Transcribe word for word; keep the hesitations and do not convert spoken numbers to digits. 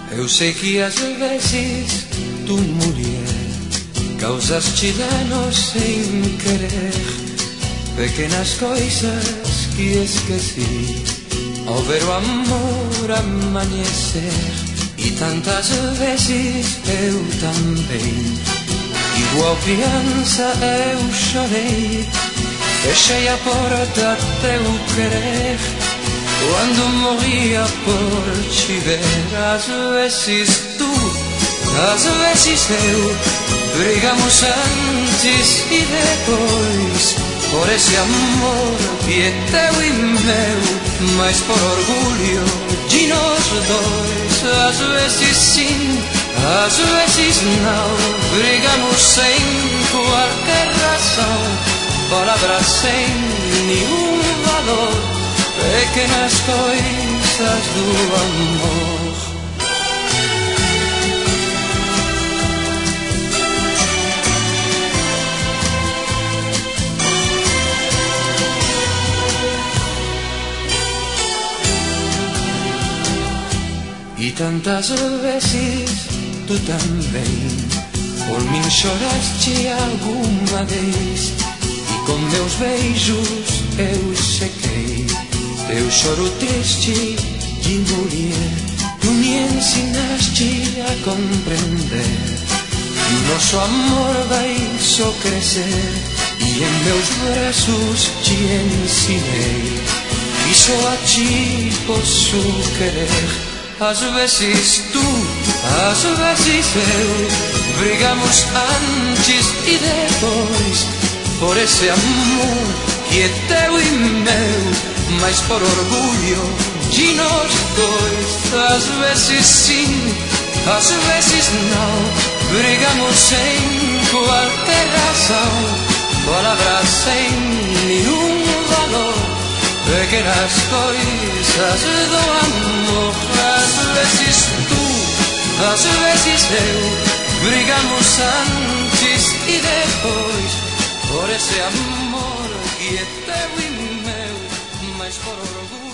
Eu sei que às vezes tu, mulher, causaste danos sem querer, pequenas coisas que esqueci ao ver o amor amanhecer. E tantas vezes eu também, igual criança eu chorei, fechei a porta teu querer, quando morria por te ver. Às vezes tu, às vezes eu, brigamos antes e depois, por esse amor que é teu e meu, mas por orgulho de nós dois. Às vezes sim, às vezes não, brigamos sem qualquer razão, palavras sem nenhum valor, pequenas coisas do amor. E tantas vezes tu também por mim choraste alguma vez, e com meus beijos eu sequei teu choro triste de mulher. Tu me ensinaste a compreender que nosso amor vai só crescer, e em meus braços te ensinei que só a ti posso querer. Às vezes tu, às vezes eu, brigamos antes e depois, por esse amor que é teu e meu, mas por orgulho de nós dois. Às vezes sim, às vezes não, brigamos sem qualquer razão, palavras sem nenhum valor, pequenas coisas do amor. Às vezes tu, às vezes eu, brigamos antes e depois, por esse amor que é teu e meu, mas por orgulho